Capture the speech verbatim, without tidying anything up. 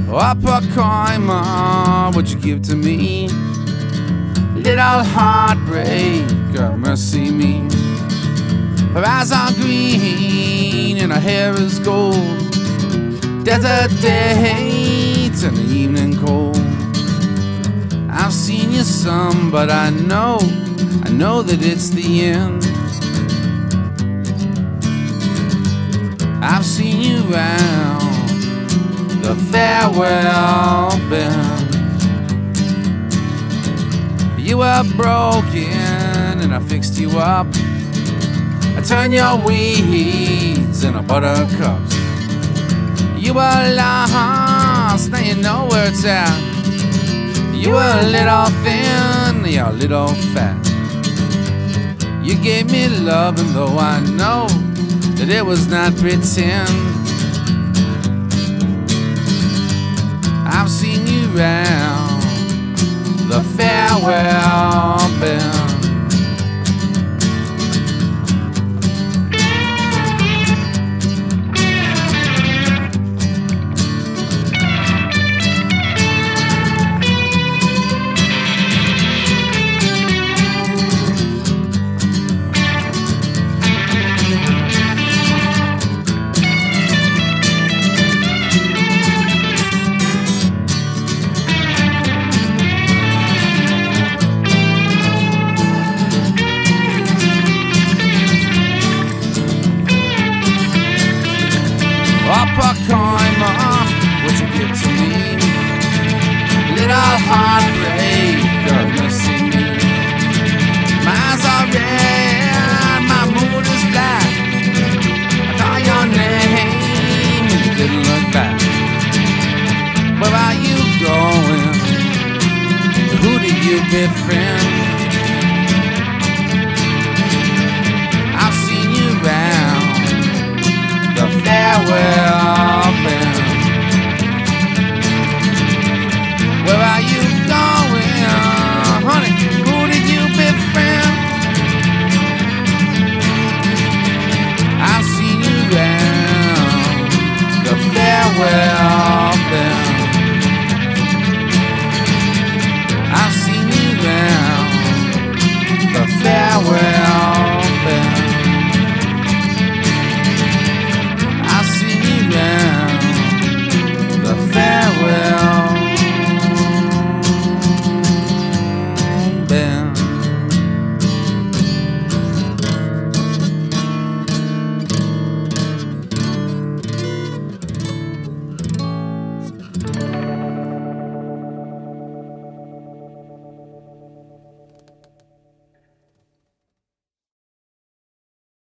Up a coin, ma, would you give to me? Little heartbreaker, mercy me. Her eyes are green and her hair is gold. Desert dates and the evening cold. I've seen you some, but I know, I know that it's the end. I've seen you round the farewell bend. You were broken and I fixed you up. I turned your weeds into buttercups. You were lost, now you know where it's at. You were a little thin, you're a little fat. You gave me love, and though I know that it was not pretend, I've seen you round the farewell bend. Up a coin, ma, would you give to me? Little heartbreaker, mercy me. My eyes are red, my mood is black. I call your name and you didn't look back. Where are you going? Who do you befriend?